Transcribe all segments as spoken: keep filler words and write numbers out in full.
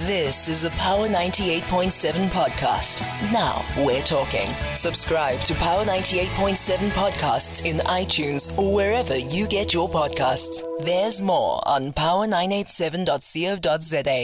This is a Power ninety-eight point seven podcast. Now we're talking. Subscribe to Power ninety-eight point seven podcasts in iTunes or wherever you get your podcasts. There's more on power nine eight seven dot co dot za.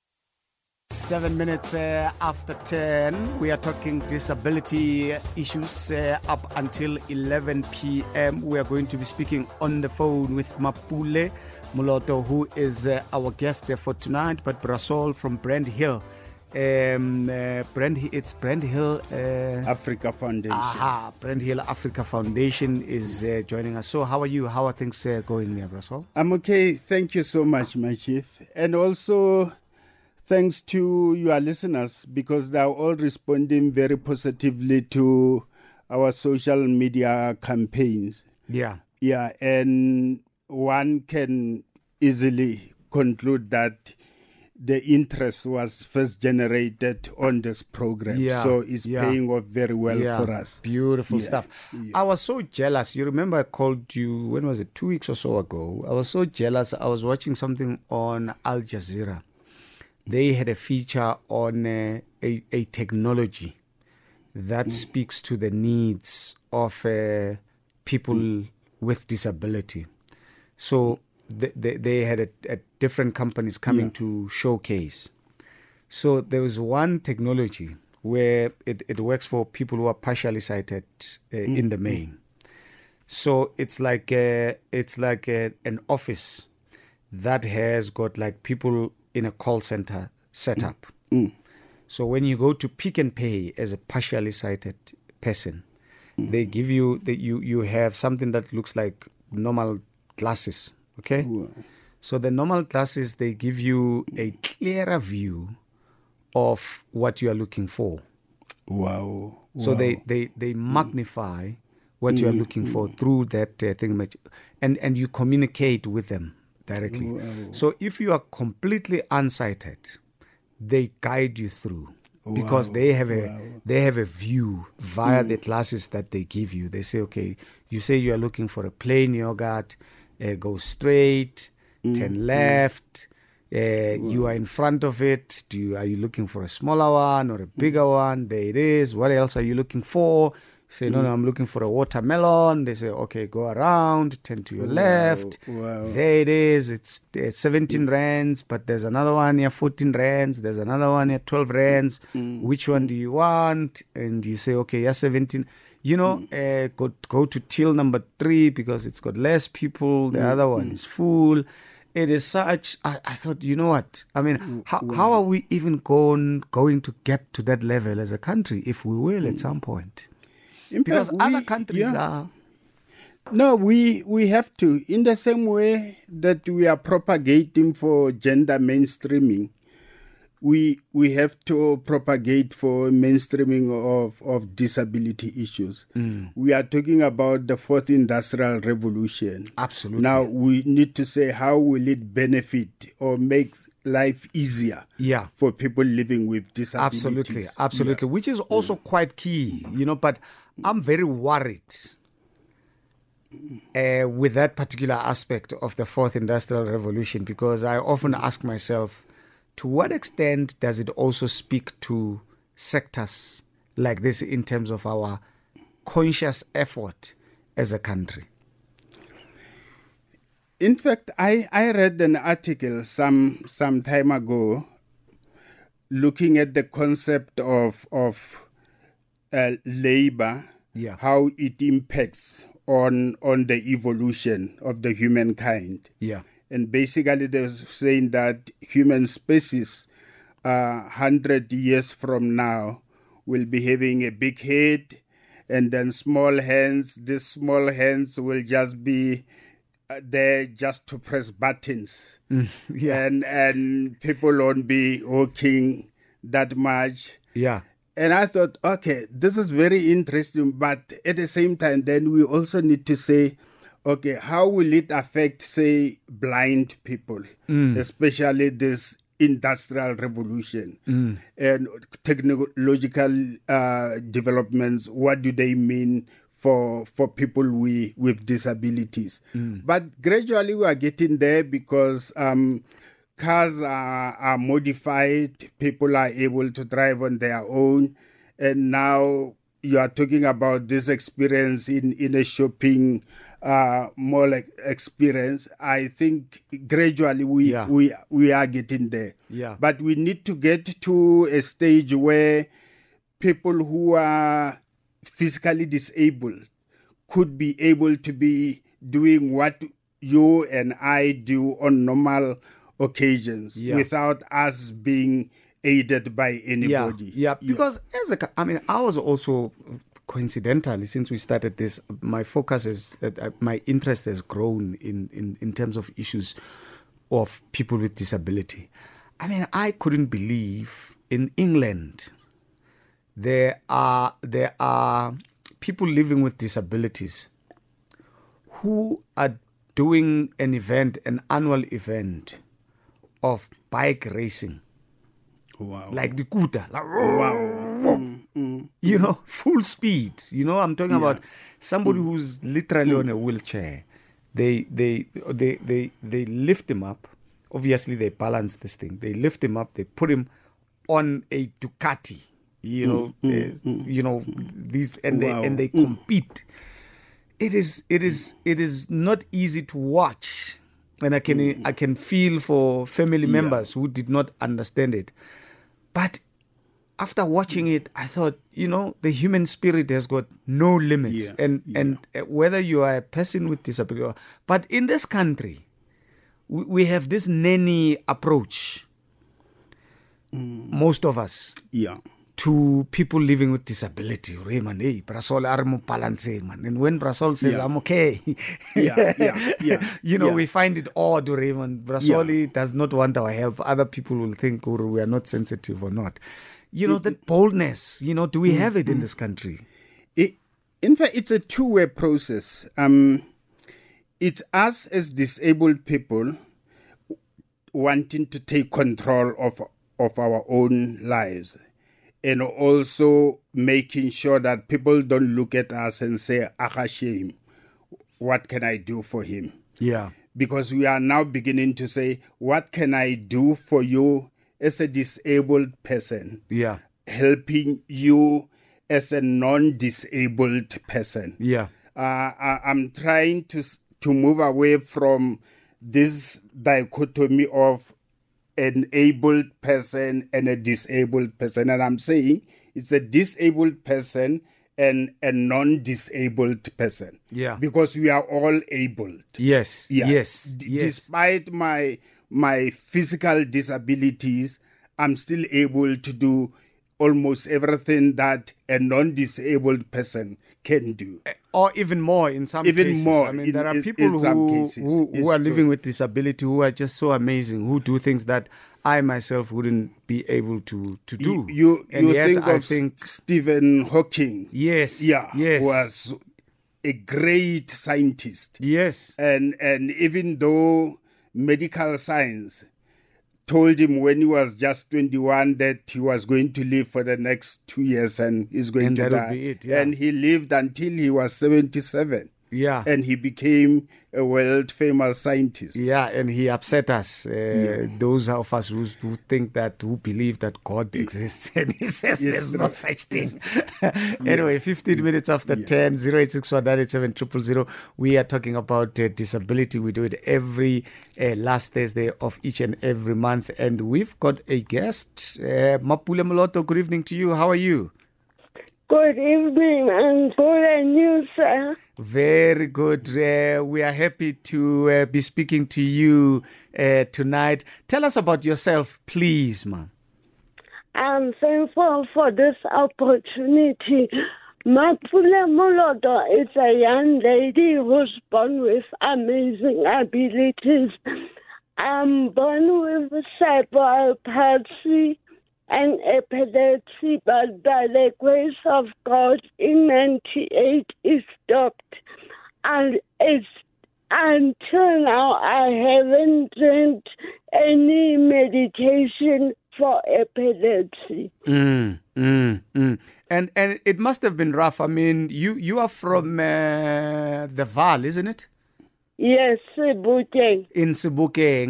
Seven minutes uh, after ten, we are talking disability issues uh, up until eleven p.m. We are going to be speaking on the phone with Mapule Moloto, who is uh, our guest there for tonight, but Brasol from Brand Hill. Um, uh, Brand, it's Brand Hill uh, Africa Foundation. Aha, Brand Hill Africa Foundation is uh, joining us. So, how are you? How are things uh, going there, Brasol? I'm okay. Thank you so much, my chief. And also, thanks to your listeners, because they are all responding very positively to our social media campaigns. Yeah. Yeah, and one can easily conclude that the interest was first generated on this program. Yeah, so it's yeah. paying off very well yeah. for us. Beautiful Yeah, stuff. yeah. I was so jealous. You remember I called you, when was it, two weeks or so ago? I was so jealous. I was watching something on Al Jazeera. They had a feature on uh, a, a technology that mm. speaks to the needs of uh, people mm. with disability. So th- they, they had a, a different companies coming yeah. to showcase. So there was one technology where it, it works for people who are partially sighted uh, mm. in the main. So it's like a, it's like a, an office that has got like people in a call center set up. Mm. Mm. So when you go to Pick and Pay as a partially sighted person, mm. they give you the, you you have something that looks like normal glasses. Okay, Wow. So the normal glasses, they give you a clearer view of what you are looking for. Wow. So wow. they they they magnify what you are looking for through that uh, thing, and and you communicate with them directly. Wow. So if you are completely unsighted, they guide you through because Wow. they have a Wow. they have a view via the glasses that they give you. They say, okay, you say you are looking for a plain yogurt, uh, go straight, Mm. turn left. Uh, you are in front of it. Do you, are you looking for a smaller one or a bigger one? There it is. What else are you looking for? Say, no, no, I'm looking for a watermelon. They say, okay, go around, turn to your Wow, left. wow. There it is. It's uh, seventeen rands, but there's another one here, fourteen rands. There's another one here, twelve rands. Mm. Which one do you want? And you say, okay, yeah, seventeen. You know, uh, go, go to till number three because it's got less people. The Mm. other one is full. It is such, I, I thought, you know what? I mean, how, wow. how are we even going, going to get to that level as a country if we will at some point? In Because fact, other we- countries yeah. are... No, we we have to, in the same way that we are propagating for gender mainstreaming, we we have to propagate for mainstreaming of, of disability issues. Mm. We are talking about the fourth industrial revolution. Absolutely. Now we need to say, how will it benefit or make life easier Yeah. for people living with disabilities? Absolutely, absolutely, which is also quite key, you know, but I'm very worried uh, with that particular aspect of the fourth industrial revolution because I often ask myself, to what extent does it also speak to sectors like this in terms of our conscious effort as a country? In fact, I, I read an article some some time ago looking at the concept of of uh, labor, Yeah. how it impacts on on the evolution of the humankind. Yeah. And basically they're saying that human species uh, one hundred years from now will be having a big head and then small hands. These small hands will just be uh, there just to press buttons. Yeah. And, and people won't be working that much. Yeah. And I thought, okay, this is very interesting. But at the same time, then we also need to say, okay, how will it affect, say, blind people, Mm. especially this industrial revolution Mm. and technological uh, developments? What do they mean for for people we, with disabilities? Mm. But gradually we are getting there because um, cars are, are modified, people are able to drive on their own, and now you are talking about this experience in, in a shopping uh, mall experience. I think gradually we, Yeah. we we are getting there. Yeah. But we need to get to a stage where people who are physically disabled could be able to be doing what you and I do on normal occasions Yeah. without us being aided by anybody. Yeah, yeah. Because as a, co- I mean, I was also coincidentally, since we started this, my focus is, uh, my interest has grown in, in, in terms of issues of people with disability. I mean, I couldn't believe in England there are there are people living with disabilities who are doing an event, an annual event of bike racing. Wow. Like the Kuta. Like, Wow. Mm, mm. you know, full speed. You know, I'm talking Yeah. about somebody who's literally on a wheelchair. They, they, they, they, they lift him up. Obviously, they balance this thing. They lift him up. They put him on a Ducati. You know, uh, you know these, and Wow. they and they compete. It is, it is, it is not easy to watch, and I can, I can feel for family members who did not understand it. But after watching it, I thought, you know, the human spirit has got no limits. Yeah, And yeah. and uh, whether you are a person with disability, or, but in this country, we, we have this nanny approach, most of us, Yeah. to people living with disability. Hey, man, hey, Brasol are mo balance, man. And when Brasol says, Yeah. I'm okay, Yeah, yeah, yeah, you know, yeah. we find it odd, Raymond. Brasoli does not want our help. Other people will think, oh, we are not sensitive or not. You know, that boldness, you know, do we have it in this country? It, in fact, it's a two-way process. Um, it's us as disabled people wanting to take control of of our own lives, and also making sure that people don't look at us and say, "Ah, shame, what can I do for him?" Yeah. Because we are now beginning to say, "What can I do for you as a disabled person?" Yeah. Helping you as a non-disabled person. Yeah. Uh, I, I'm trying to s- to move away from this dichotomy of an abled person and a disabled person, and I'm saying it's a disabled person and a non-disabled person. Yeah. Because we are all abled. Yes. Yeah. Yes. D- yes. Despite my my physical disabilities, I'm still able to do almost everything that a non-disabled person can do. Or even more in some Even cases. more I mean, in- there are in- people in some who, cases. who, who It's are true. living with disability who are just so amazing, who do things that I myself wouldn't be able to, to do. You you, and you yet think I of think, S- Stephen Hawking. yes, Yeah, yes, was a great scientist. yes, And and even though medical science told him when he was just twenty-one that he was going to live for the next two years and he's going And to that would die. be it, yeah. And he lived until he was seventy-seven. yeah. And he became a world famous scientist. Yeah, and he upset us. Uh, Those of us who, who think that, who believe that God exists, and he says Yes, there's no right. such thing. Anyway, fifteen minutes after ten, zero eight six one nine eight seven zero zero zero. We are talking about uh, disability. We do it every uh, last Thursday of each and every month, and we've got a guest, uh, Mapule Moloto. Good evening to you. How are you? Good evening and good and you, sir. Very good. Uh, we are happy to uh, be speaking to you uh, tonight. Tell us about yourself, please, ma'am. I'm thankful for this opportunity. Mapule Moloto is a young lady who's born with amazing abilities. I'm born with cerebral palsy and epilepsy, but by the grace of God, in ninety-eight it stopped. And it's until now I haven't drank any medication for epilepsy. Mm, mm, mm. And and it must have been rough. I mean, you you are from uh, the Vaal, isn't it? Yes, Sebuteng. In Sebokeng.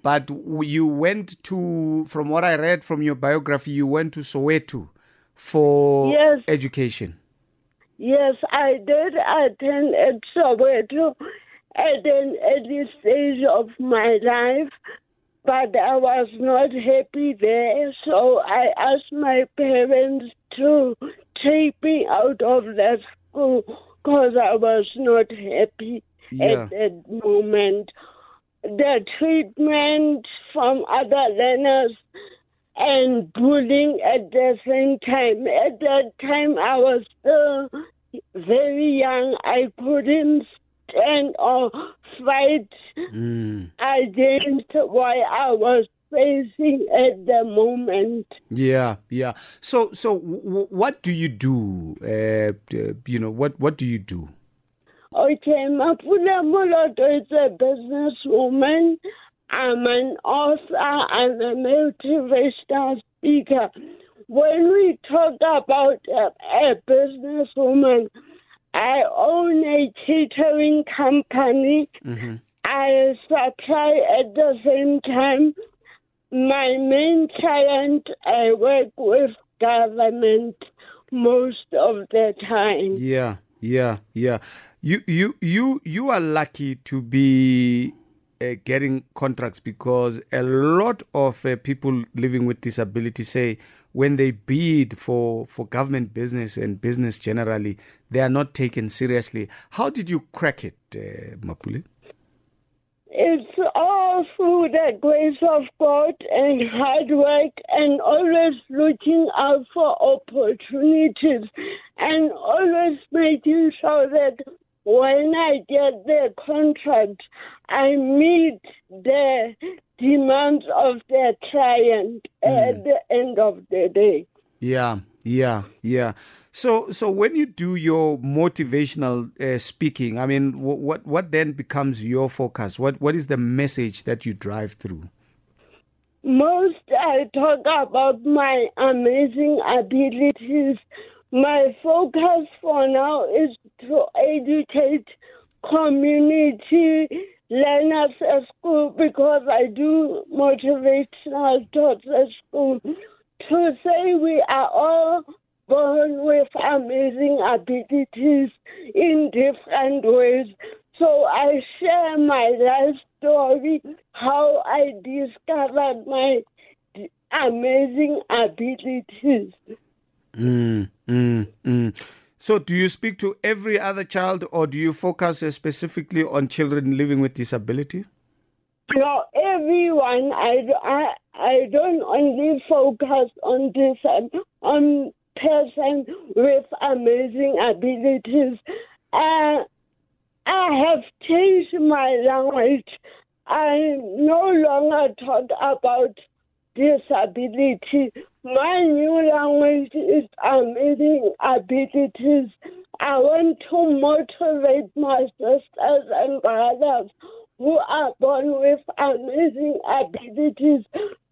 but you went to, from what I read from your biography, you went to Soweto for Yes. education. Yes, I did attend at Soweto at an early stage of my life, but I was not happy there, so I asked my parents to take me out of that school because I was not happy Yeah. at that moment. The treatment from other learners and bullying at the same time. At that time, I was still very young. I couldn't stand or fight Mm. against what I was facing at the moment. Yeah, yeah. So, so w- w- what do you do? Uh, d- you know, what what do you do? Okay, Mapula Moloto is a businesswoman. I'm an author and a motivational speaker. When we talk about a, a businesswoman, I own a catering company. Mm-hmm. I supply at the same time. My main client, I work with government most of the time. Yeah, yeah, yeah. You you you you are lucky to be uh, getting contracts, because a lot of uh, people living with disability say when they bid for for government business and business generally, they are not taken seriously. How did you crack it, uh, Mapule? It's all through the grace of God and hard work and always looking out for opportunities and always making sure that when I get the contract, I meet the demands of the client at the end of the day. Yeah, yeah, yeah. So, so when you do your motivational uh, speaking, I mean, wh- what what then becomes your focus? What what is the message that you drive through? Most I talk about my amazing abilities. My focus for now is to educate community learners at school, because I do motivational talks at school, to say we are all born with amazing abilities in different ways. So I share my life story, how I discovered my amazing abilities. Mm, mm, mm. So, do you speak to every other child, or do you focus uh, specifically on children living with disability? No, everyone. I, I, I don't only focus on this um, on person with amazing abilities. Uh, I have changed my language. I no longer talk about disability. My new language is amazing abilities. I want to motivate my sisters and brothers who are born with amazing abilities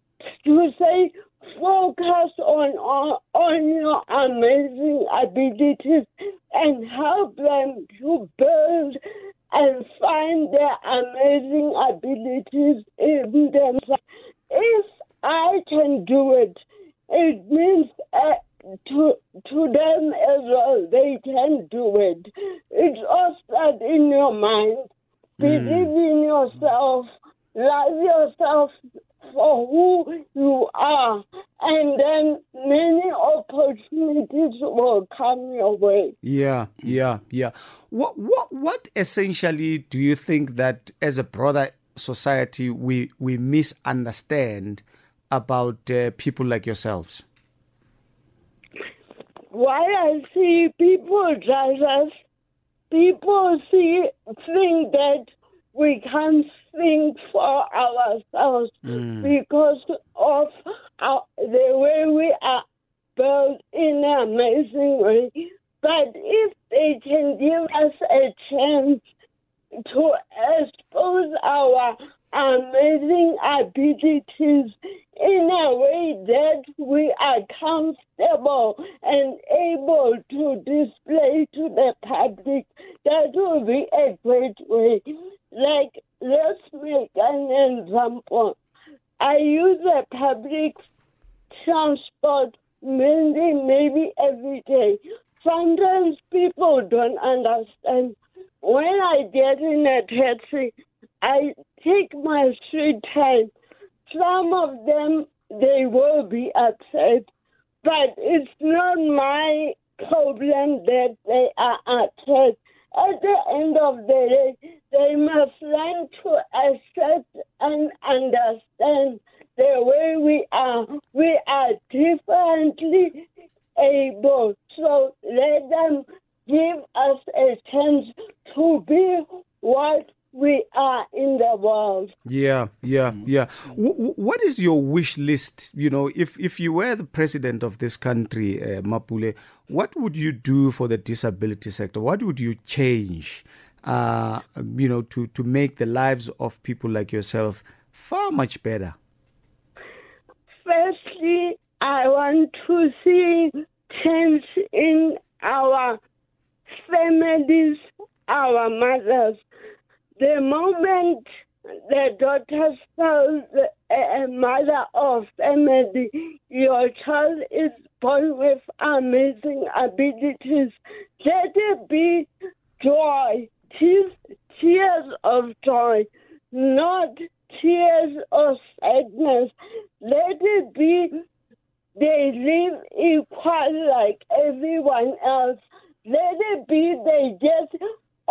to say, focus on, on, on your amazing abilities and help them to build and find their amazing abilities in themselves. If I can do it, it means uh, to to them as well, they can do it. It's all start in your mind. Believe in yourself. Love yourself for who you are. And then many opportunities will come your way. Yeah, yeah, yeah. What what what essentially do you think that as a broader society we we misunderstand about uh, people like yourselves? Why I see people judge us, people see think that we can't think for ourselves Mm. because of our, the way we are built in an amazing way. But if they can give us a chance to expose our amazing abilities in a way that we are comfortable and able to display to the public, that will be a great way. Like, let's make an example. I use the public transport mainly, maybe every day. Sometimes people don't understand. When I get in a taxi, I take my sweet time. Some of them, they will be upset, but it's not my problem that they are upset. At the end of the day, they must learn to accept and understand the way we are. We are differently able, so let them give us a chance to be what we are in the world. Yeah, yeah, yeah. W- what is your wish list? You know, if, if you were the president of this country, uh, Mapule, what would you do for the disability sector? What would you change, uh, you know, to, to make the lives of people like yourself far much better? Firstly, I want to see change in our families, our mothers. The moment the daughter tells a mother or family, your child is born with amazing abilities, let it be joy, tears, tears of joy, not tears of sadness. Let it be they live equal like everyone else. Let it be they get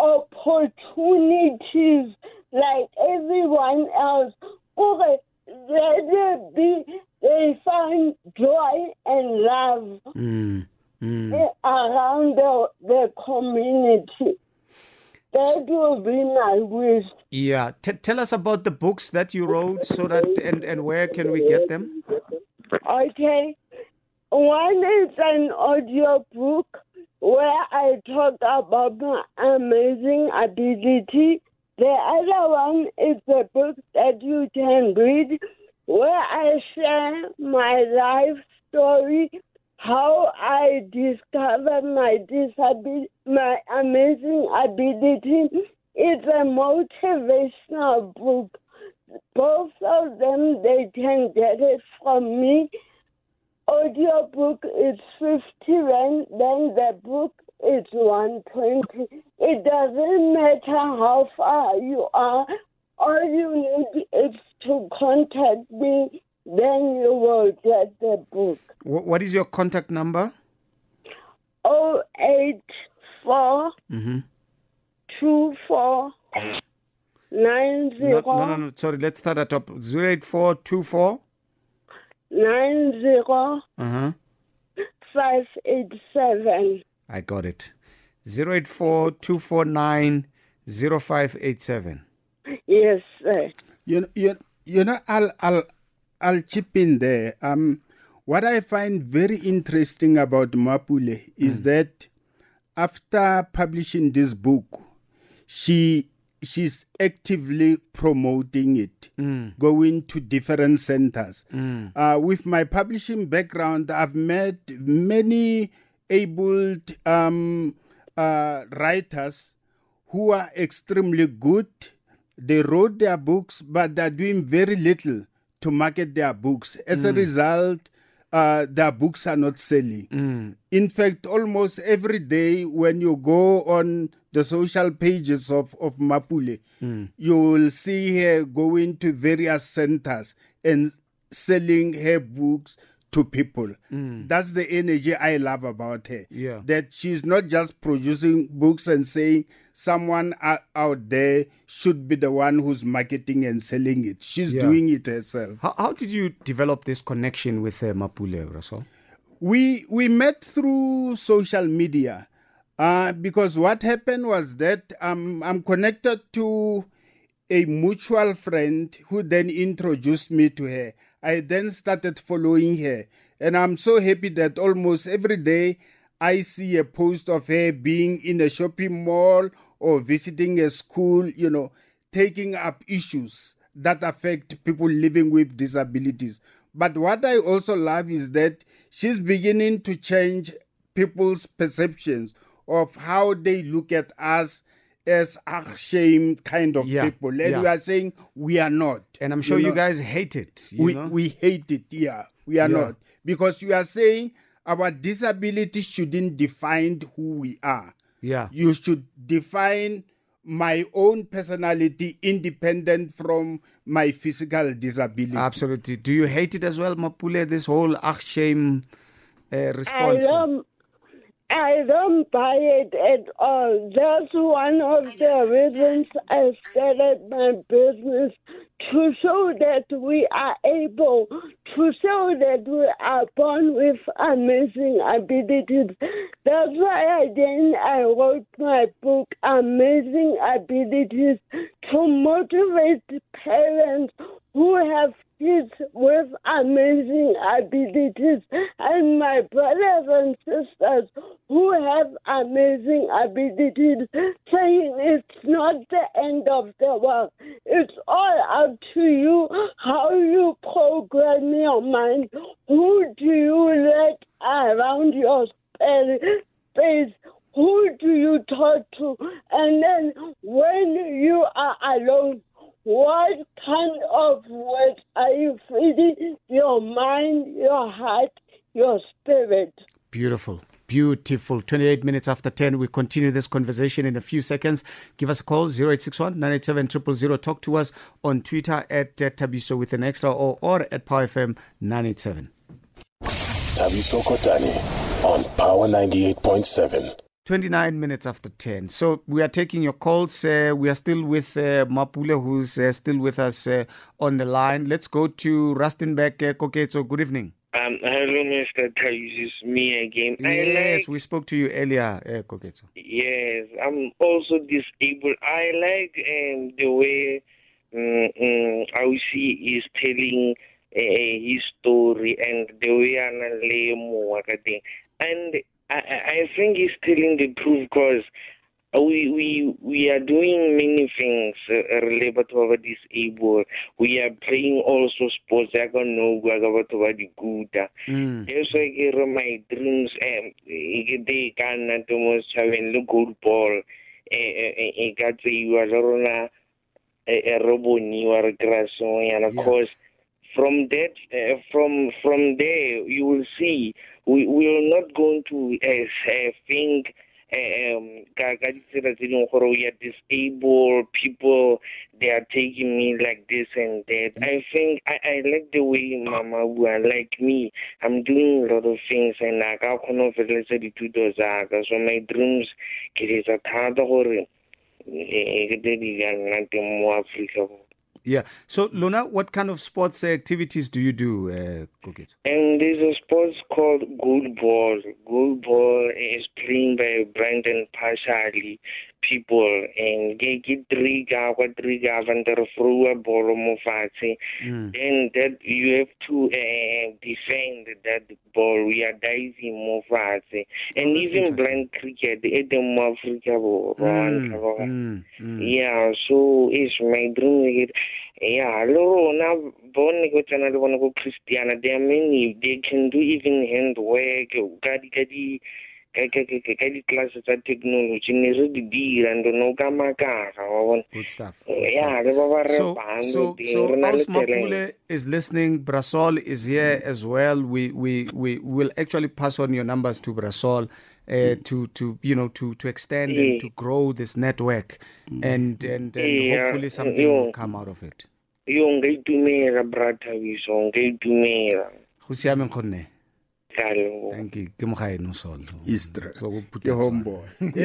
opportunities like everyone else. Okay, let it be they find joy and love Mm, mm. around the, the community. That will be my wish. Yeah. T- tell us about the books that you wrote so that, and, and where can we get them? Okay. One is an audio book where I talk about my amazing ability. The other one is a book that you can read where I share my life story, how I discovered my disability, my amazing ability. It's a motivational book. Both of them, they can get it from me. Audio book is fifty rand, then the book is one twenty. It doesn't matter how far you are. All you need is to contact me, then you will get the book. Wh- what is your contact number? oh eight four Mm-hmm. two four nine No, zero no, no, no. Sorry, let's start at top. zero eight four two four nine zero Uh-huh. five eight seven. I got it. zero eight four two four nine zero five eight seven. Yes, sir. You know, you, you know, I'll, I'll, I'll chip in there. Um, what I find very interesting about Mapule is that after publishing this book, she she's actively promoting it, going to different centers. Uh, with my publishing background, I've met many abled um, uh, writers who are extremely good. They wrote their books, but they're doing very little to market their books. As a result, uh, their books are not selling. In fact, almost every day when you go on the social pages of, of Mapule, you will see her going to various centers and selling her books to people. That's the energy I love about her. Yeah. That she's not just producing books and saying someone out, out there should be the one who's marketing and selling it. She's Yeah. doing it herself. How, how did you develop this connection with uh, Mapule, Russell? We we met through social media uh, because what happened was that um, I'm connected to a mutual friend who then introduced me to her. I then started following her, and I'm so happy that almost every day I see a post of her being in a shopping mall or visiting a school, you know, taking up issues that affect people living with disabilities. But what I also love is that she's beginning to change people's perceptions of how they look at us as a shame kind of Yeah, people. And yeah. we are saying we are not. And I'm sure you, know. guys hate it. You we, know? we hate it, yeah. We are Yeah. not. Because you are saying our disability shouldn't define who we are. Yeah. You should define my own personality independent from my physical disability. Absolutely. Do you hate it as well, Mapule, this whole ach shame uh, I response? don't, I don't buy it at all. That's one of the reasons I started my business, to show that we are able, to show that we are born with amazing abilities. That's why again I wrote my book, Amazing Abilities, to motivate parents who have kids with amazing abilities, and my brothers and sisters who have amazing abilities, saying it's not the end of the world. It's all up to you how you program your mind. Who do you let around your space? Who do you talk to? And then when you are alone, what kind of words are you feeding your mind, your heart, your spirit? Beautiful. Beautiful. twenty-eight minutes after ten. We continue this conversation in a few seconds. Give us a call, zero eight six one, nine eight seven, zero zero zero. Talk to us on Twitter at Tabiso with an extra or, or at Power F M nine eight seven. Tabiso Kotani on Power ninety-eight point seven. twenty-nine minutes after ten. So we are taking your calls. Uh, we are still with uh, Mapule, who's uh, still with us uh, on the line. Let's go to Rustenburg. Uh, Koketso, good evening. Um, hello, Mister Tice. It's me again. Yes, I like, we spoke to you earlier, uh, Koketso. yes, I'm also disabled. I like um, the way um, um, Ausi is telling uh, his story and the way Analemo, and I, I think he's telling the truth, because we we we are doing many things uh, related to our disabled. We are playing also sports. I don't know about the good. That's why my dreams. Um, they can almost have a gold ball. I got you are a roboni or a grass, and of course. From that, uh, from from there, you will see we we are not going to uh, think um, we are disabled people. They are taking me like this and that. I think I, I like the way Mama like me. I'm doing a lot of things, and I can't do those. So my dreams, it is a thought of Africa. Yeah. So, Lona, what kind of sports activities do you do, uh, Koketso? And there's a sport called goal ball. Goal ball is playing by Brandon partially people, and they get three guys, three guys, and they're throw a ball on Then that you have to uh, defend that ball. We are diving more fast, and oh, even blind cricket, it's more Africa. Mm, mm, mm. Yeah, so it's my dream. Yeah, hello, now born go channel one go Christiana. There are many. They can do even handwork. Gadi gadi. Gadi classes of technology. Good stuff. Good yeah, stuff. So, so, so Aus Mapule is listening. Brasol is here as well. We, we, we will actually pass on your numbers to Brasol. Uh, to to you know to to extend yeah. and to grow this network, mm. and and, and yeah. hopefully something yeah. will come out of it. Yo ngaitumela brother wiso ngaitumela. Go siame khonne. Hello. Thank you. Ke mogae no solo. Easter. So we put the homeboy.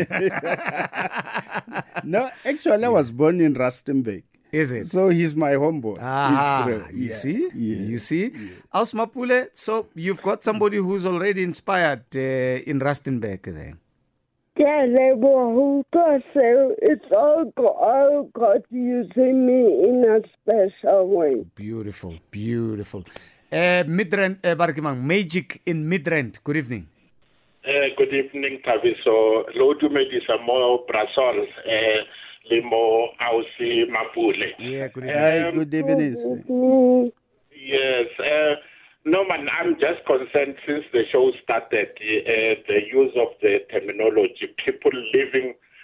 No, actually I was born in Rustenburg. Is it? So he's my homeboy. Ah, you yeah. see? Yeah. You see? Yeah. Aus Mapule, so you've got somebody who's already inspired uh, in Rustenburg there. Yeah, it's all God, God using me in a special way. Beautiful, beautiful. Uh, Midrand, uh, Barkimang, Magic in Midrand. Good evening. Uh, good evening, Tabiso. Lord, you made this a more Brasol. Uh, Limo Ausi Mapule. Yeah, good evening. Uh, good evening. Yes. Uh, no, man, I'm just concerned since the show started, uh, the use of the terminology, people living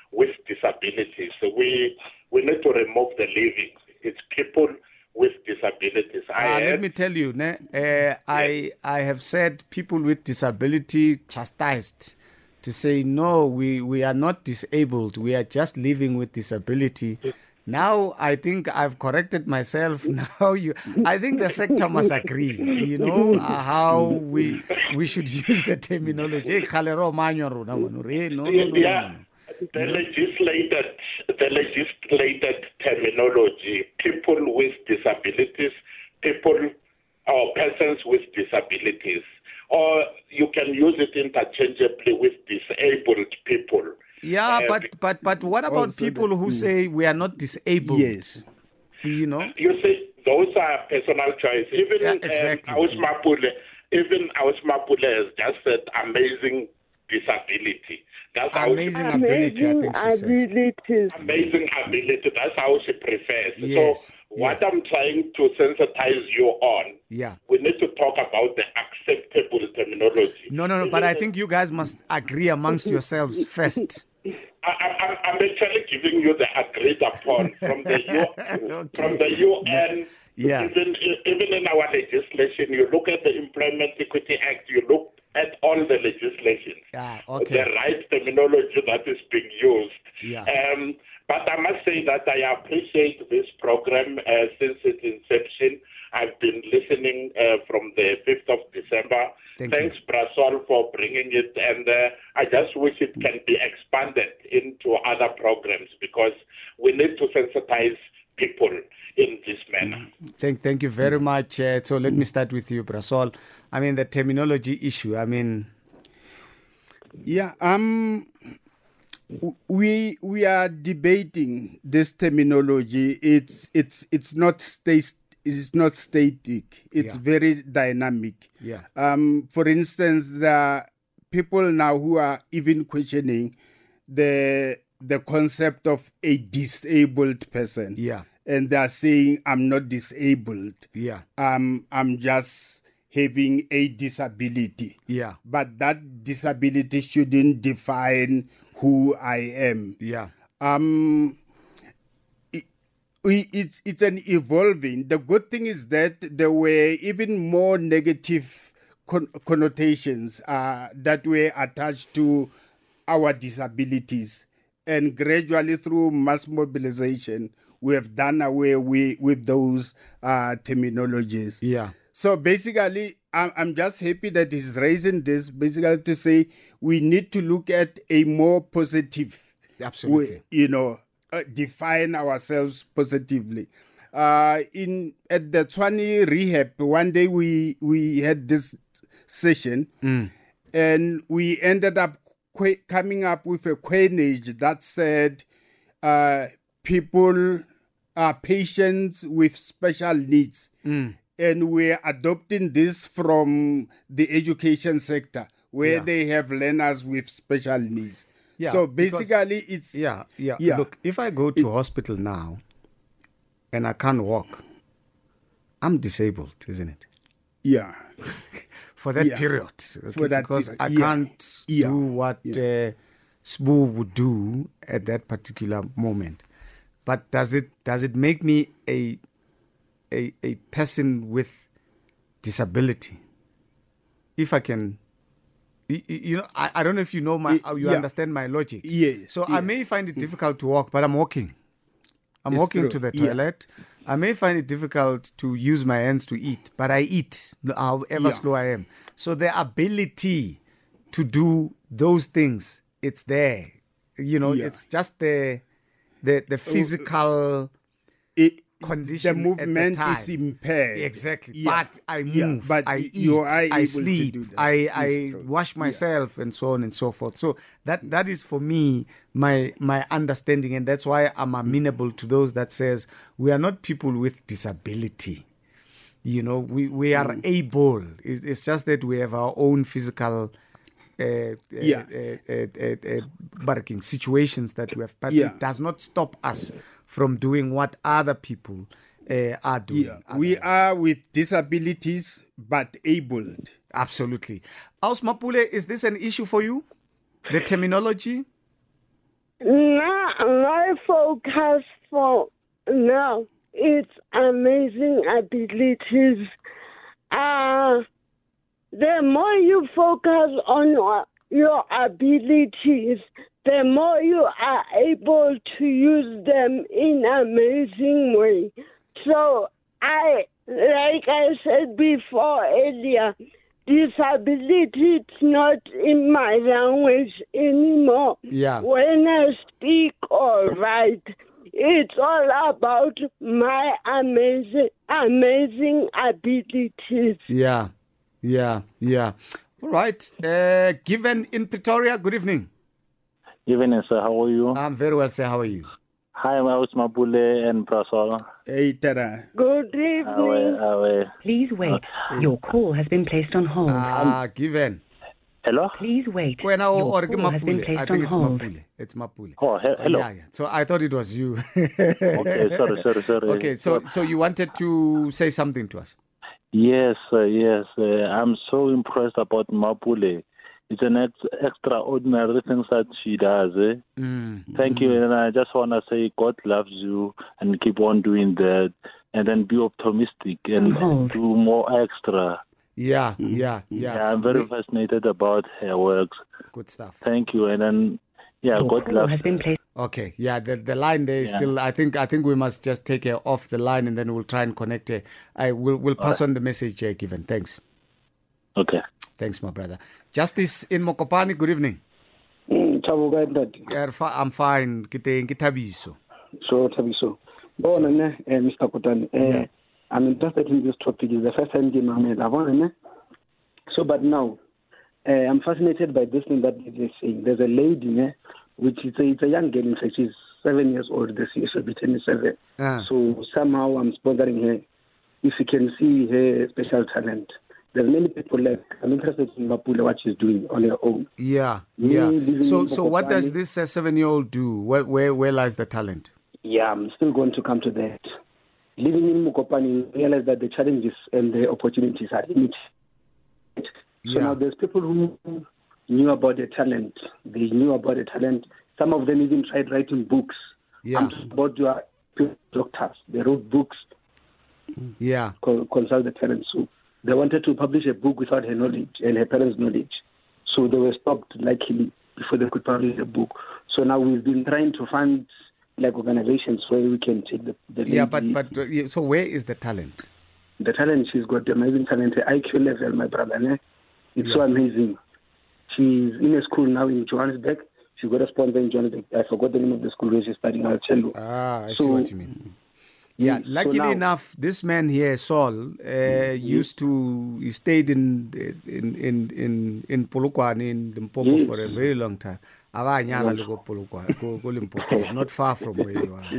with disabilities. So we we need to remove the living. It's people with disabilities. I Uh, had, let me tell you, ne, uh, I I have said people with disability chastised to say no, we, we are not disabled. We are just living with disability. Now I think I've corrected myself. Now you, I think the sector must agree. You know uh, how we we should use the terminology. Eh, kgalero manyo rona mano re, No, no, no, no, yeah, no. the legislated the legislated terminology, people with disabilities, people or persons with disabilities, or you can use it interchangeably with disabled people. Yeah, Uh, but but but what about also people the- who mm. say we are not disabled? Yes. You know. You see, those are personal choice. Even Yeah, exactly. um, Aus Mapule, even Aus Mapule has just said amazing disability. That's how Amazing ability, I Amazing think she says. abilities. she, amazing ability. That's how she prefers. Yes, So what yes. I'm trying to sensitize you on, Yeah. we need to talk about the acceptable terminology. No, no, no. But I think you guys must agree amongst yourselves first. I, I, I'm actually giving you the agreed upon from the U, Okay. from the U N. Yeah. Even even in our legislation, you look at the Employment Equity Act. You look at all the legislations. Ah, okay. The right terminology that is being used. Yeah. Um, but I must say that I appreciate this program uh, since its inception. I've been listening uh, from the fifth of December. Thank Thanks, Brasol, for bringing it. And uh, I just wish it can be expanded into other programs because we need to sensitize people in this manner. Thank, thank you very much. Uh, so let me start with you, Brasol. I mean, the terminology issue. I mean, Yeah, um, w- we we are debating this terminology. It's it's it's not state. It's not static. It's Yeah. very dynamic. Yeah. Um, for instance, there are people now who are even questioning the the concept of a disabled person. Yeah. And they are saying, "I'm not disabled. yeah, Um, I'm just having a disability." yeah, But that disability shouldn't define who I am. yeah, Um, it, we- it's it's an evolving. The good thing is that there were even more negative con- connotations uh, that were attached to our disabilities, and gradually through mass mobilization, we have done away with, with those uh, terminologies. yeah. So basically, I'm, I'm just happy that he's raising this, basically to say we need to look at a more positive Absolutely. way, you know, uh, define ourselves positively. Uh, in at the Tshwane rehab, one day we we had this session, and we ended up qu- coming up with a coinage that said uh, people are patients with special needs. And we're adopting this from the education sector, where Yeah. they have learners with special needs. Yeah, so because- basically, it's Yeah, yeah, Yeah. Look, if I go to hospital now and I can't walk, I'm disabled, isn't it? yeah, For that Yeah. period. Okay? For that because pe- I yeah. can't Yeah. do what uh, S B U would do at that particular moment. But does it does it make me a a a person with disability? If I can, y- y- you know, I, I don't know if you know my, Y- how you yeah. understand my logic. Yes, So I yes. may find it difficult to walk, but I'm walking. I'm It's walking true, to the yeah. toilet. I may find it difficult to use my hands to eat, but I eat, however Yeah. slow I am. So the ability to do those things, it's there. You know, Yeah. it's just the the the physical it, condition. the movement at the is time. impaired. Exactly. Yeah. But I Yeah, move, but I y- eat, you are I able to sleep, do that. I, It's I true. wash Yeah. myself, and so on and so forth. So that that is for me my my understanding, and that's why I'm amenable to those that says we are not people with disability. You know, we we are Mm. able. It's, it's just that we have our own physical. Uh, Yeah. uh, uh, uh, uh, barking situations that we have, but Yeah. it does not stop us from doing what other people uh, are doing. Yeah, we are with disabilities but abled. Absolutely. Aus Mapule, is this an issue for you? The terminology? now my focus for now is amazing abilities. Uh, the more you focus on your, your abilities, the more you are able to use them in an amazing way. So I, like I said before earlier, disability is not in my language anymore. Yeah. When I speak or write, it's all about my amazing, amazing abilities. Yeah, yeah, yeah. All right. Uh, Given in Pretoria, good evening. Evening, sir. How are you? I'm very well, sir. How are you? Hi, I'm Mabule and Brasol. Hey, Tara. Good evening. Please wait. Your call has been placed on hold. Ah, Given. Hello? Please wait. When I, Your or call has been Mapule. placed I think on it's hold. Mapule. It's Mapule. Oh, he- hello. Yeah, yeah. So I thought it was you. Okay, sorry, sorry, sorry. Okay, so so you wanted to say something to us? Yes, uh, yes. Uh, I'm so impressed about Mapule. It's an ex- extraordinary thing that she does. Eh? Mm. Thank mm. you. And I just want to say God loves you and keep on doing that. And then be optimistic and Hold. do more extra. Yeah, yeah, yeah. Yeah, I'm very We- fascinated about her works. Good stuff. Thank you. And then, yeah, Your God call loves has been placed. Okay, yeah, the the line there is Yeah. still. I think I think we must just take her off the line and then we'll try and connect her. I will we'll pass on the message here, Given. Thanks, Okay. thanks, my brother. Justice in Mokopane. Good evening. Taboga ntate. Yeah, fi- I'm fine. Kiteng ke Thabiso. So Tabiso. Bona ne eh, Mister Kotane. Eh, Yeah. I'm interested in this topic. It's the first time I'm Mamela. ne. So but now uh, I'm fascinated by this thing that they're saying. There's a lady, ne, which is a, it's a young girl, in fact, she's seven years old this year, she'll be twenty-seven. Ah. So somehow I'm sponsoring her. If you can see her special talent. There's many people like, I'm interested in Mapule, what she's doing on her own. Yeah, Me yeah. living So in so what does Mokopane- this uh, seven-year-old do? Where where where lies the talent? Yeah, I'm still going to come to that. Living in Mokopane, you realize that the challenges and the opportunities are limited. So Yeah. now there's people who knew about the talent. They knew about the talent. Some of them even tried writing books. Yeah. I'm talking about your doctors. They wrote books, Yeah. co- consult the talent. So they wanted to publish a book without her knowledge and her parents' knowledge. So they were stopped likely before they could publish a book. So now we've been trying to find like organizations where we can take the, the Yeah, lady. but but uh, yeah, so where is the talent? The talent, she's got amazing talent. Her I Q level, my brother, ne? It's so amazing. She's in a school now in Johannesburg. She got a sponsor in Johannesburg. I forgot the name of the school where she's studying. I'll tell you. Ah, I So- see what you mean. Yeah, Mm, so luckily now- enough, this man here, Saul, uh, used to he stayed in in in in in Polokwane in Limpopo Yes. for a very long time. Abanyala le ko Polokwane, ko ko Limpopo, It's not far from where you are.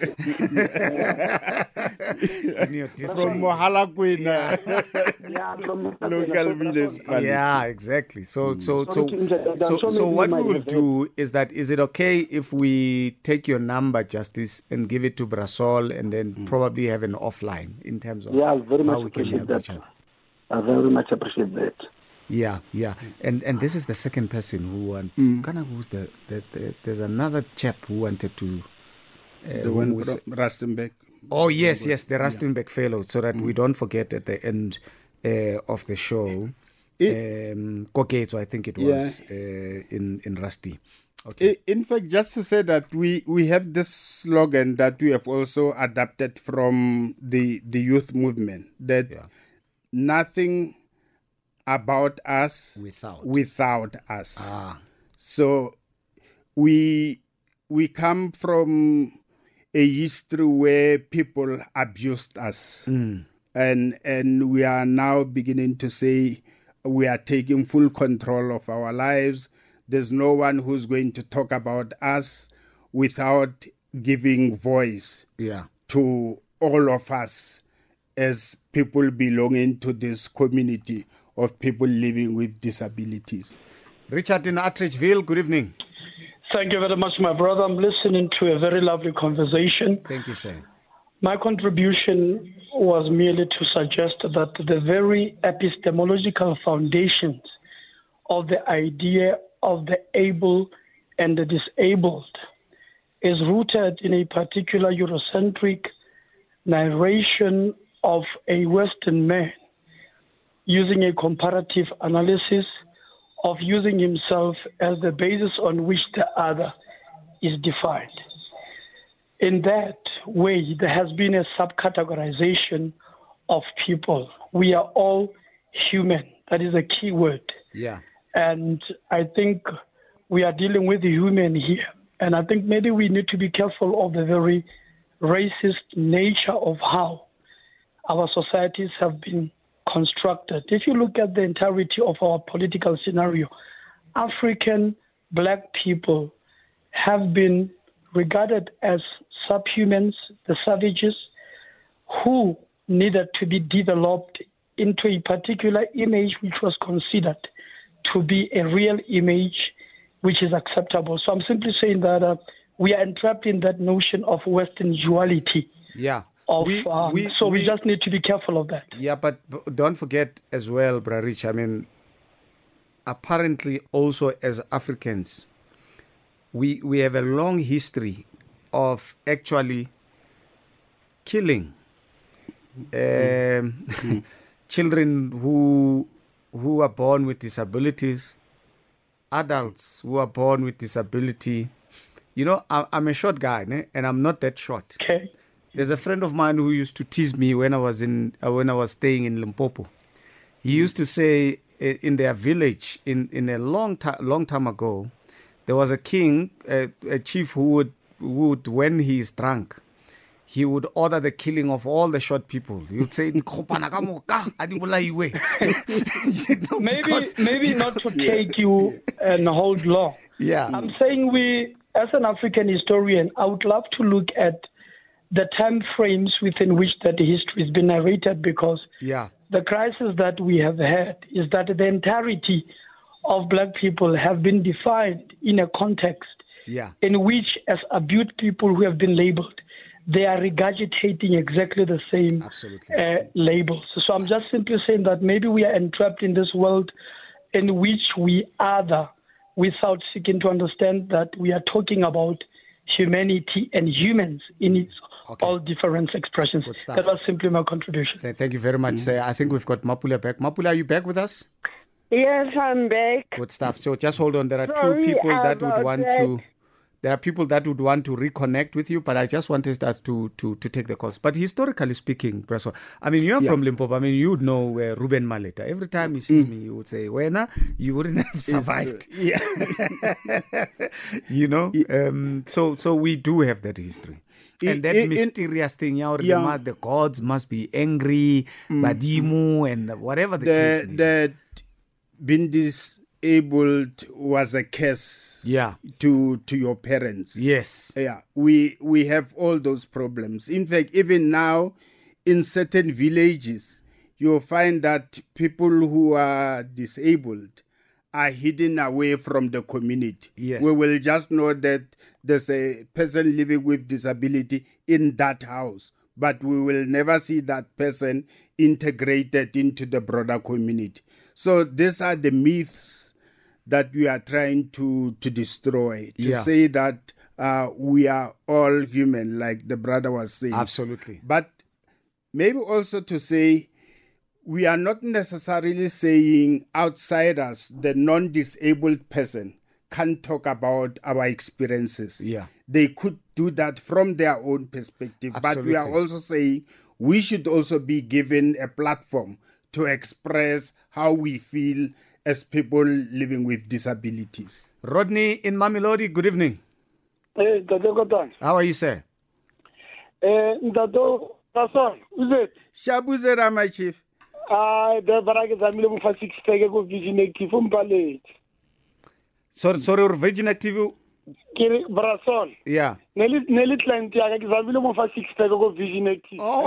In your district. From Mohalakwena, Yeah, from- local municipality. Yeah, exactly. So, so, so, Sorry to interrupt. so, So so, maybe what you we might will have do is that is it okay if we take your number, Justice, and give it to Brasol, and then probably have an offline in terms of Yeah, I very how much we can appreciate help each that. other. I very much appreciate that. Yeah, yeah, and and this is the second person who wants. Kana who's the, the, the there's another chap who wanted to. Uh, The who one was- from Rustenburg. Oh yes, yes, the Rustenburg Fellow, so that we don't forget at the end uh, of the show. Um, Koketso, I think it was uh, in in Rusty. Okay. I- In fact, just to say that we, we have this slogan that we have also adapted from the the youth movement, that Yeah. nothing about us Without. without us. Ah, So we we come from a history where people abused us, and and we are now beginning to say we are taking full control of our lives. There's no one who's going to talk about us without giving voice yeah. to all of us as people belonging to this community of people living with disabilities. Richard in Attridgeville, good evening. Thank you very much, my brother. I'm listening to a very lovely conversation. Thank you, sir. My contribution was merely to suggest that the very epistemological foundations of the idea of the able and the disabled is rooted in a particular Eurocentric narration of a Western man using a comparative analysis of using himself as the basis on which the other is defined. In that way, there has been a subcategorization of people. We are all human. That is a key word. Yeah. And I think we are dealing with the human here. And I think maybe we need to be careful of the very racist nature of how our societies have been constructed. If you look at the entirety of our political scenario, African black people have been regarded as subhumans, the savages, who needed to be developed into a particular image which was considered to be a real image which is acceptable. So I'm simply saying that uh, we are entrapped in that notion of Western duality. Yeah. Of, we, um, we, so we, we just need to be careful of that. Yeah, but don't forget as well, Bra Rich, I mean, apparently also as Africans, we we have a long history of actually killing um, children who who are born with disabilities, adults who are born with disability. You know, I, I'm a short guy, né? And I'm not that short. Okay. There's a friend of mine who used to tease me when I was in uh, when I was staying in Limpopo. He used to say uh, in their village in, in a long time long time ago, there was a king, uh, a chief who would would when he is drunk, he would order the killing of all the short people. He would say, maybe maybe not to take you and hold long. Yeah. I'm saying we, as an African historian, I would love to look at the time frames within which that history has been narrated, because yeah. the crisis that we have had is that the entirety of black people have been defined in a context yeah. in which, as abused people who have been labeled, they are regurgitating exactly the same uh, labels. So I'm just simply saying that maybe we are entrapped in this world in which we other without seeking to understand that we are talking about humanity and humans in its okay. all different expressions. That was simply my contribution. Thank you very much, Mm-hmm. sir. I think we've got Mapule back. Mapule, are you back with us? Yes, I'm back. Good stuff. So just hold on. There are Sorry two people that would about want that. to... There are people that would want to reconnect with you, but I just wanted us to, to, to take the calls. But historically speaking, Brasso, I mean, you're Yeah. from Limpopo. I mean, you would know uh, Ruben Maleta. Every time he sees me, he would say, Wena, you wouldn't have survived. Yeah. You know? Um, so so we do have that history. And that In- in- mysterious thing, yeah, Yeah. the gods must be angry, Badimu, and whatever the, case The, may be. that being disabled was a curse Yeah. to to your parents. Yes. Yeah, we we have all those problems. In fact, even now, in certain villages, you'll find that people who are disabled are hidden away from the community. Yes. We will just know that there's a person living with disability in that house, but we will never see that person integrated into the broader community. So these are the myths that we are trying to, to destroy, to Yeah. say that uh, we are all human, like the brother was saying. Absolutely. But maybe also to say we are not necessarily saying outsiders, the non-disabled person, can't talk about our experiences. Yeah. They could do that from their own perspective. But we are Absolutely. also saying we should also be given a platform to express how we feel as people living with disabilities. Rodney in Mamelodi, good evening. Hey, Ntate Kotane. How are you, sir? Eh, Ntate Rason, is it? Shabuzera, my chief. Ah, the baraka zamile mu fa six pack ko vision active umpalete. Sorry, sorry, or Virgin Active. Ke Brason. Yeah. Neli neli client ya ka ke zamile mu fa six pack ko vision active. Oh.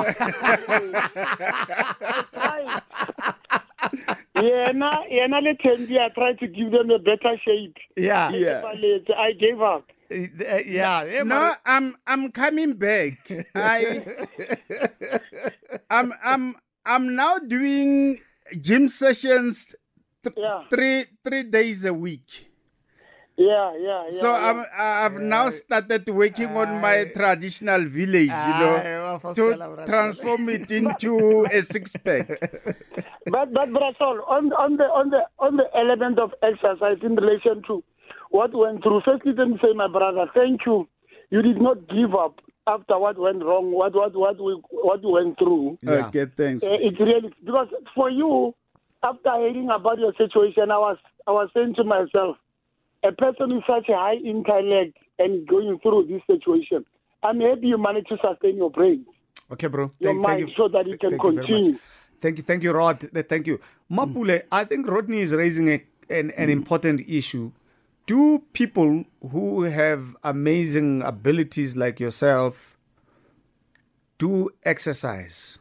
Yena yena le Tendi I tried to give them a better shape. Yeah. Yeah. I gave up. Uh, yeah. No, I'm I'm coming back. I I'm I'm I'm now doing gym sessions th- Yeah. three three days a week. Yeah, yeah, yeah. So yeah. I'm, I've now started working on my traditional village, you know, to transform it into a six pack. But but Brasol, on on the on the on the element of exercise in relation to what went through. Firstly, let me say, my brother, thank you. You did not give up after what went wrong, what what what we what we went through. Yeah. Okay, thanks. Uh, it's really because for you, after hearing about your situation, I was I was saying to myself, a person with such a high intellect and going through this situation, I'm happy you managed to sustain your brain. Okay, bro. Your Thank, mind, thank you. so that you can Thank you very continue. much. Thank you, thank you, Rod. Thank you, Mapule. I think Rodney is raising a, an an important issue. Do people who have amazing abilities like yourself do exercise?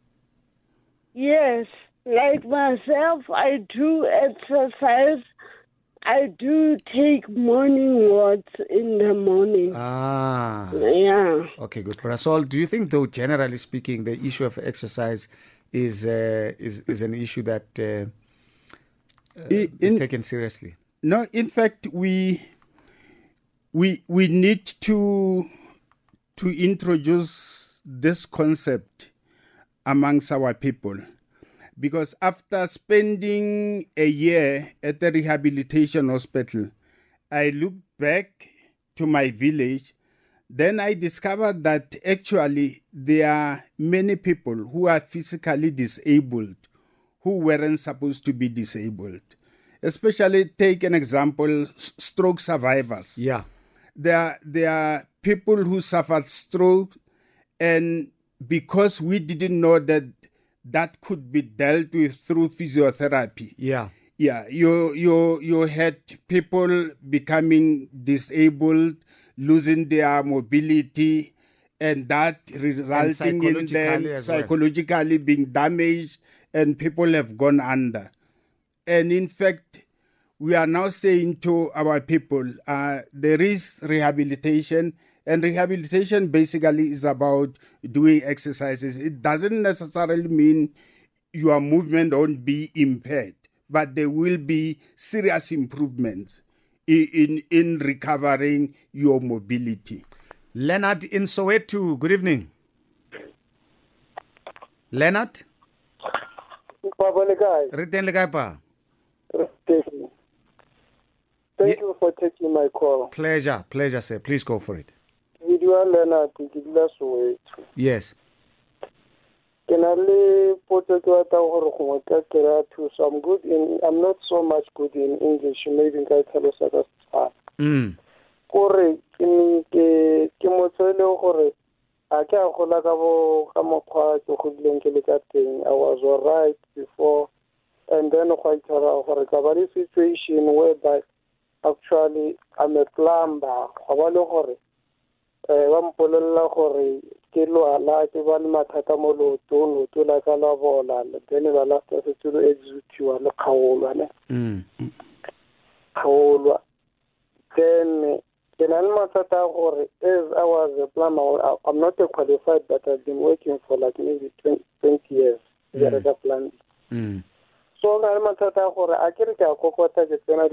Yes, like myself, I do exercise. I do take morning walks in the morning. Ah. Yeah. Okay, good. Brasol, do you think, though, generally speaking, the issue of exercise is uh, is is an issue that uh, uh, In- is taken seriously? No, in fact, we we we need to to introduce this concept amongst our people, because after spending a year at the rehabilitation hospital, I looked back to my village. Then I discovered that actually there are many people who are physically disabled who weren't supposed to be disabled. Especially take an example, s- stroke survivors. Yeah. There are, there are people who suffered stroke, and because we didn't know that that could be dealt with through physiotherapy. Yeah. Yeah, you you you had people becoming disabled, losing their mobility, and that resulting in them psychologically as well. psychologically being damaged, and people have gone under. And in fact, we are now saying to our people, uh, there is rehabilitation, and rehabilitation basically is about doing exercises. It doesn't necessarily mean your movement won't be impaired, but there will be serious improvements in, in, in recovering your mobility. Leonard in Soweto, good evening. Leonard? Riten le kae pa? Thank you for taking my call. Pleasure, pleasure, sir. Please go for it. Video Leonard, Gidla Soweto. Yes. Can I leave Potato to some good in I'm not so much good in English, maybe I tell us that. Mm. Kore ke ke ke motsele gore a ke a gola ka bo ka mokgwa ke go dileng ke le ka teng. I was all right before, and then go itara gore ka ba le situation whereby actually I'm a plumber. Go ba le gore eh ba mpolella gore ke lo ala ke ba le mathata mo lotong loto la ka la bola then ba la se se tlo execute le khaolwa ne Mm. khaolwa then then I'm not as I was a plumber. I'm not a qualified, but I've been working for like maybe twenty, twenty years. Mm. Plan. Mm. So I'm not as I can get a cocoa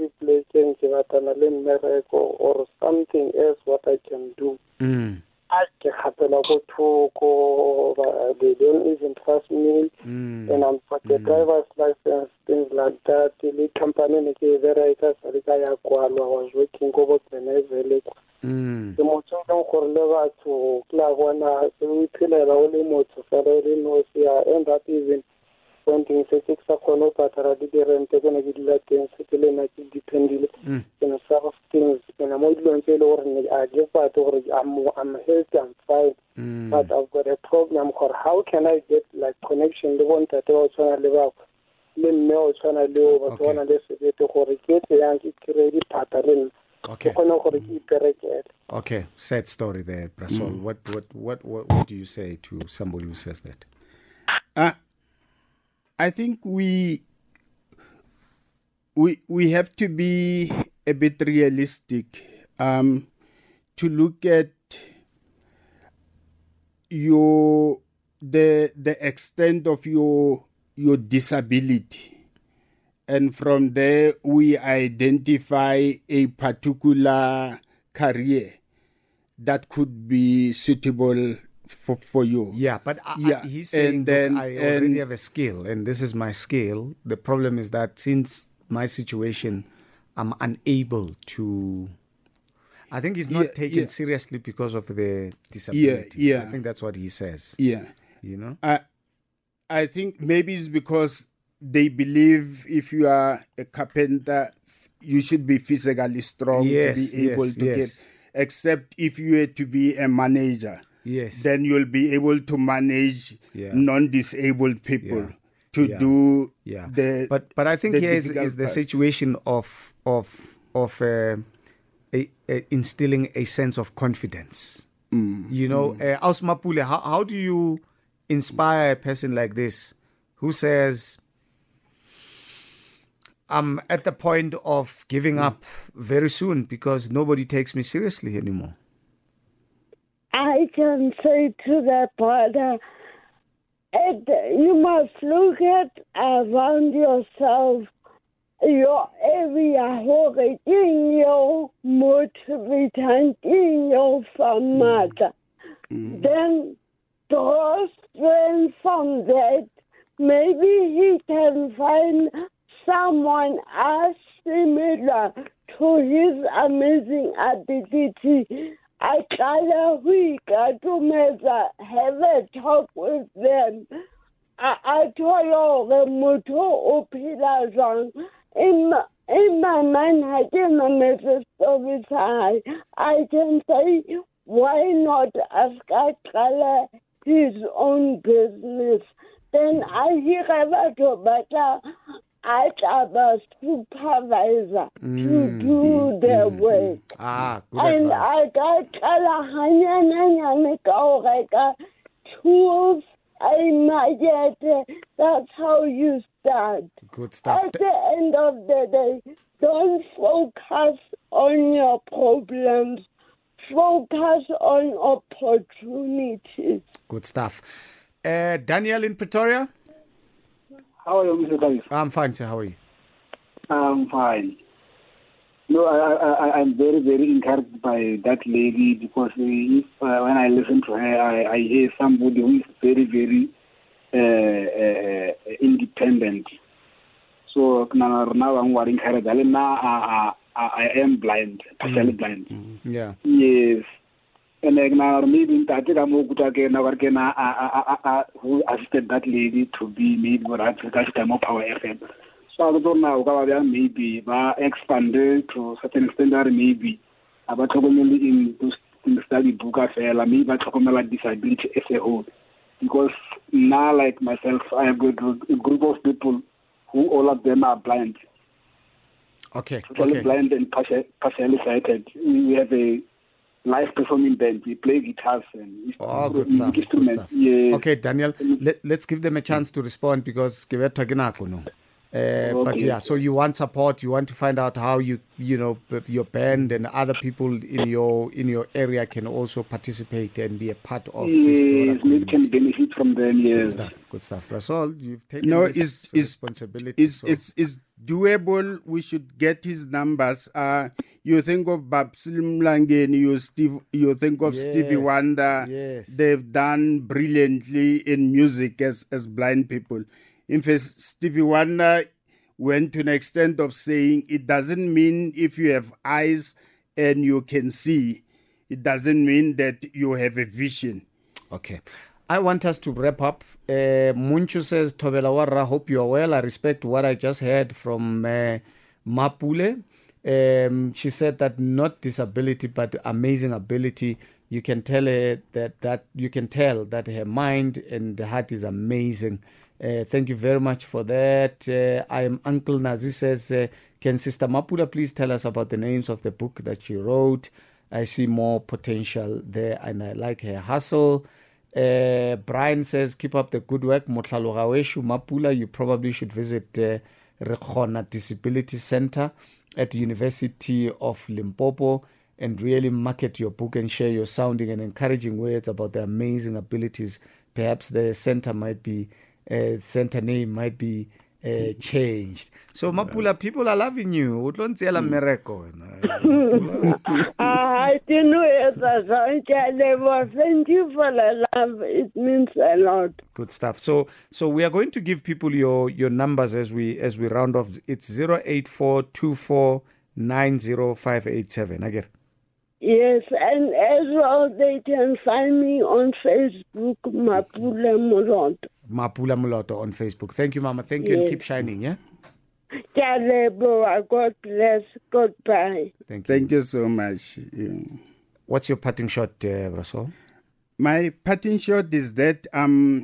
or something else what I can do. Mm. I can happen to go. They don't even trust me, Mm. and I'm for the Mm. driver's license, things like that. The lead company, I was working over the Mm. the motho go gore le batho kla bona se o iphelela o le motho fela re no sia and that even when things se se sa khona patara di rente ke ne ke dila teng se ke le na ke dependile Mm. in some things and I'm going to gore ne a ge fa to gore I'm I'm healthy, I'm fine, Mm. but I've got a problem for how can I get like connection le bon tate o tswana le ba le mme o tswana le o ba tswana le se be to gore ke te yang ke credit pattern. Okay. Okay, sad story there, Brasol. Mm. What, what, what, what, what do you say to somebody who says that? Uh, I think we we we have to be a bit realistic um, to look at your the the extent of your your disability and from there we identify a particular career that could be suitable for, for you. Yeah, but I, yeah. I, he's saying, and then, I already and, have a skill, and this is my skill. The problem is that since my situation, I'm unable to... I think he's not yeah, taken yeah. seriously because of the disability. Yeah, yeah. I think that's what he says. Yeah. You know? I, I think maybe it's because they believe if you are a carpenter, you should be physically strong yes, to be able yes, to yes. get... Except if you were to be a manager, yes, then you'll be able to manage yeah. non-disabled people yeah. to yeah. do yeah. the. But but I think the here is, is the part. situation of of of uh, a, a instilling a sense of confidence. Mm. You know, mm. uh, Aus Mapule, how how do you inspire a person like this who says, I'm at the point of giving mm. up very soon because nobody takes me seriously anymore? I can say to that brother, it, you must look at around yourself, your area, in your motivating, in your famata. Mm. Then draw strength from that. Maybe he can find someone as similar to his amazing ability. I try week, I do measure, have a talk with them. I, I told them, Muto Opilazan. In my, in my mind, I can message stories high. I can say, why not ask Akala his own business? Then I hear about it, I have a supervisor mm, to do mm, the mm, work. Ah, good and advice. I got Kalahanya tools. I might get that's how you start. Good stuff. At the end of the day, don't focus on your problems. Focus on opportunities. Good stuff. Uh, Daniel in Pretoria? How are you, Mister Davis? I'm fine, sir. How are you? I'm fine. No, I, I, I'm very, very encouraged by that lady because if uh, when I listen to her, I, I hear somebody who is very, very uh, uh, independent. So now, now I'm worrying encouraged. Now I, I, I am blind, partially mm. blind. Mm. Yeah. Yes. And like now, maybe I think I'm going to who assisted that lady to be maybe what I think more power F M. So I don't know, maybe expanded to a certain extent, that maybe about in the study book, maybe about disability as a whole. Because now, like myself, I have got a group of people who all of them are blind. Okay. Totally okay. blind and partially sighted. We have a live performing band. We play guitars and oh, good stuff. Good stuff. Yeah. Okay, Daniel, let, let's give them a chance to respond because uh, okay. But yeah, so you want support, you want to find out how you you know your band and other people in your in your area can also participate and be a part of yes, this broader community. Can benefit from them. Yes. Good stuff. Good stuff. Rasol, you've taken no, this it's, responsibility. It's, so. it's, it's doable. We should get his numbers. Uh, you think of Babs Mlangeni, you Steve. You think of yes, Stevie Wonder. Yes. They've done brilliantly in music as as blind people. In fact, Stevie Wonder went to an extent of saying it doesn't mean if you have eyes and you can see, it doesn't mean that you have a vision. Okay. I want us to wrap up. Uh, Munchu says, Tobela Warra, hope you are well. I respect what I just heard from uh, Mapule. Um, she said that not disability, but amazing ability. You can tell her that, that you can tell that her mind and heart is amazing. Uh, thank you very much for that. Uh, I am Uncle Nazi says, uh, can Sister Mapula please tell us about the names of the book that she wrote? I see more potential there and I like her hustle. Uh, Brian says, keep up the good work. Motlalo Gaweshu Mapula, you probably should visit uh, Rekhona Disability Center at the University of Limpopo and really market your book and share your sounding and encouraging words about the amazing abilities. Perhaps the center might be Uh, center name might be uh, changed. So Mapula, people are loving you. Utlontsela mmereko. I didn't know it. Thank you for the love. It means a lot. Good stuff. So so we are going to give people your your numbers as we as we round off. It's zero eight four two four nine zero five eight seven. Again. Yes, and as well, they can find me on Facebook, Mapula Moloto. Mapula Moloto on Facebook. Thank you, Mama. Thank you, Yes. and keep shining, yeah? God bless. Goodbye. Thank you. Thank you so much. Yeah. What's your parting shot, uh, Brasol? My parting shot is that um,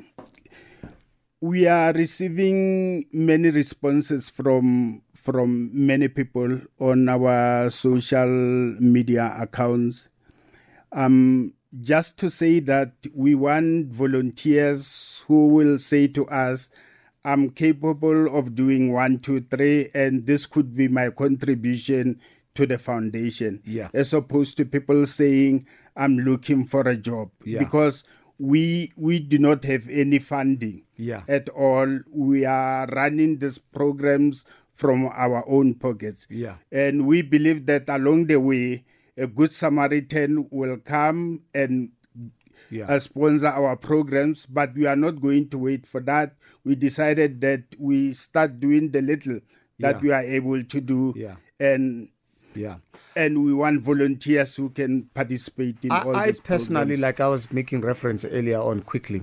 we are receiving many responses from from many people on our social media accounts. Um, just to say that we want volunteers who will say to us, I'm capable of doing one, two, three, and this could be my contribution to the foundation. Yeah. As opposed to people saying, I'm looking for a job. Yeah. Because we we do not have any funding Yeah. at all. We are running these programs from our own pockets. Yeah. And we believe that along the way, a good Samaritan will come and Yeah. uh, sponsor our programs, but we are not going to wait for that. We decided that we start doing the little that Yeah. we are able to do, Yeah. and Yeah. and we want volunteers who can participate in all I, I these personally, programs. like I was making reference earlier on quickly,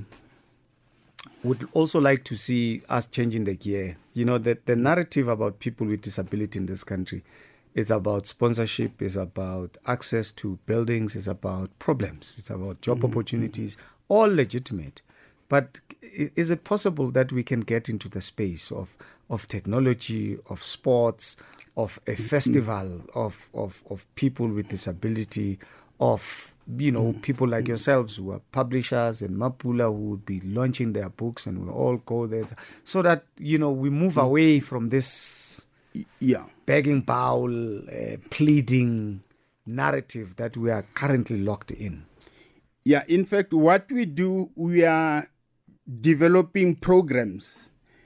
would also like to see us changing the gear. You know, the, the narrative about people with disability in this country is about sponsorship, is about access to buildings, is about problems, it's about job Mhm. opportunities, all legitimate. But i- is it possible that we can get into the space of, of technology, of sports, of a festival, of, of, of people with disability, of, you know, people like yourselves who are publishers, and Mapula who would be launching their books, and we'll all go there, so that, you know, we move away from this yeah. begging bowl, uh, pleading narrative that we are currently locked in. Yeah, in fact, what we do, we are developing programs,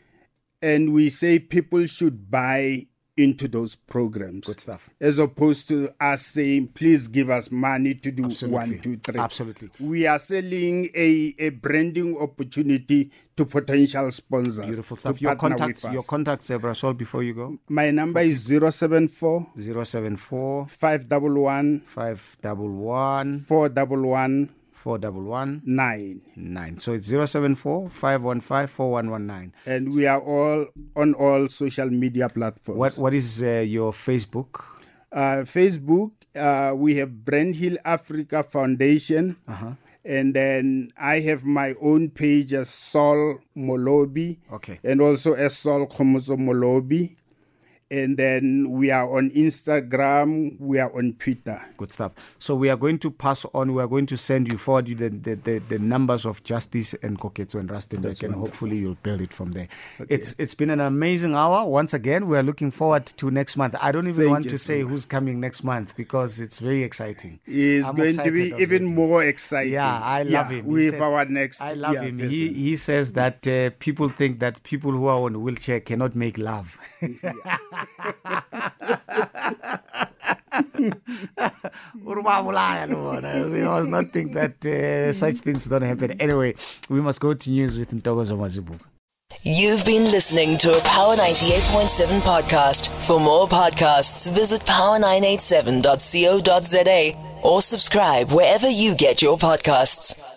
and we say people should buy into those programs. Good stuff. As opposed to us saying, please give us money to do Absolutely. one, two, three. Absolutely. We are selling a, a branding opportunity to potential sponsors. Beautiful to stuff. Your partner contacts, with your us. contacts, uh, Brasol, before you go. My number is zero seven four Zero seven four five one one five one one four one one four one one nine nine. So it's zero seven four five one five four one one nine. And we are all on all social media platforms. What What is uh, your Facebook? Uh, Facebook, uh, we have Brand Hill Africa Foundation. Uh-huh. And then I have my own page as Sol Molobi. Okay. And also as Sol Khomoso Molobi. And then we are on Instagram, we are on Twitter. Good stuff. So we are going to pass on, we are going to send you, forward you the, the, the, the numbers of Justice and Koketso and Rustenburg, That's and wonderful. hopefully you'll build it from there. Okay. It's It's been an amazing hour. Once again, we are looking forward to next month. I don't even Thank want you to so say much. who's coming next month because it's very exciting. It's I'm going to be excited even already. more exciting. Yeah, I love Yeah, him. He with says- our next I love yeah, him. He person. he says that uh, people think that people who are on a wheelchair cannot make love. We must not think that uh, such things don't happen. Anyway, we must go to news with Ntokozo Mazibuko. You've been listening to a Power ninety-eight point seven podcast. For more podcasts, visit power nine eight seven dot co dot za or subscribe wherever you get your podcasts.